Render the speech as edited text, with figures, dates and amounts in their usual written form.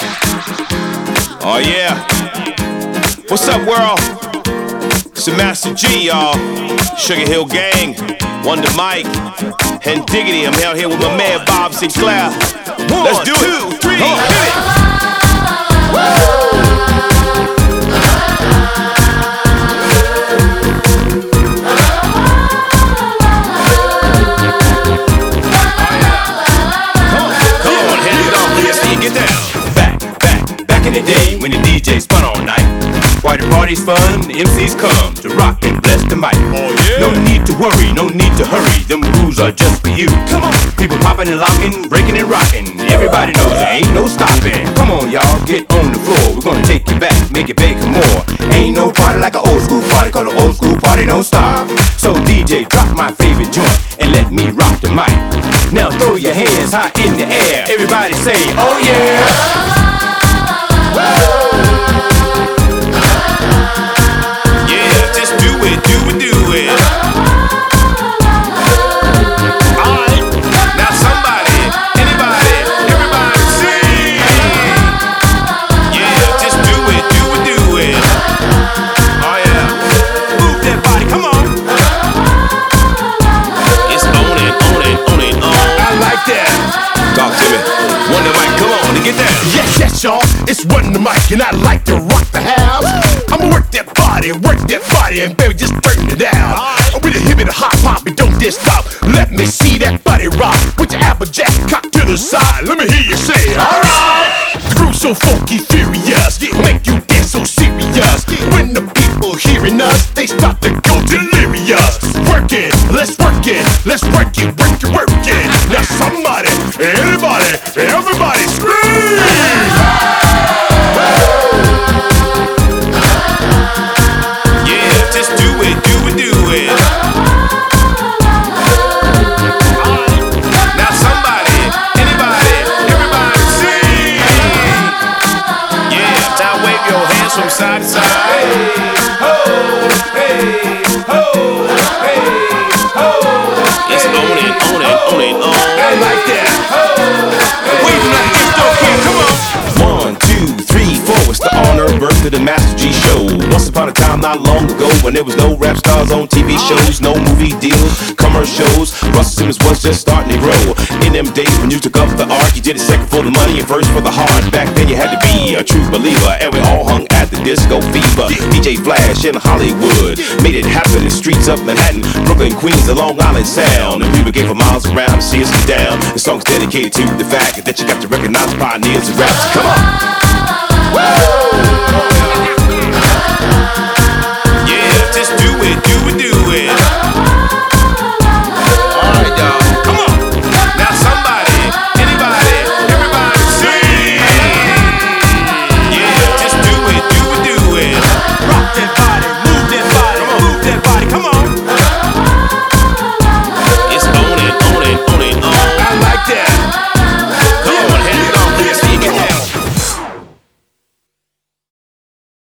Oh yeah. What's up, world? It's the Master G, y'all. Sugar Hill Gang, Wonder Mike, and Diggity. I'm out here with my man Bob Sinclair. Let's do it. 2, 3, hit it. Back in the day when the DJ spun all night. Why the party's fun, the MCs come to rock and bless the mic. Oh, yeah. No need to worry, no need to hurry. Them rules are just for you. Come on, people popping and locking, breaking and rocking. Everybody knows there ain't no stopping. Come on, y'all, get on the floor. We're gonna take you back, make it big and more. Ain't no party like an old school party, cause an old school party don't stop. So DJ, drop my favorite joint and let me rock the mic. Now throw your hands high in the air. Everybody say, oh yeah. Yeah, just do it. Alright, now somebody, anybody, everybody sing. Yeah, just do it. Oh yeah, move that body, come on. It's on it. I like that. Talk to me. Wonder Mike, come on, to get that. Yes, y'all, it's Wonder Mike, and I like to rock the house. I'ma work that body, and baby, just turn it down. With a hip and a hop, and don't just stop. Let me see that body rock. With your applejack cock to the side, let me hear you say, alright. The groove's so funky, furious, make you dance so serious. When the people hearing us, they start to go delirious. Work it, let's work it, work it. Now somebody, anybody, everybody scream! Yeah, just do it. Now somebody, anybody, everybody sing! Yeah, now wave your hands from side to side. Hey, ho, hey, ho, hey, ho. It's on it. I like that. Wave like this, don't quit, come on. 1, 2, 3, 4. It's the honor birth of the Master G Show. Once upon a time, not long ago, when there was no rap stars on TV shows, no movie deals, commercials. Russell Simmons was just starting to grow. In them days when you took up the art, you did it second for the money and first for the heart. Back then you had to be a true believer, and we all hung at the Disco Fever. DJ Flash in Hollywood made it happen in the streets of Manhattan, Brooklyn, Queens, and Long Island Sound. And we would get for miles around to see us get down. The song's dedicated to the fact that you got to recognize pioneers and raps. Come on.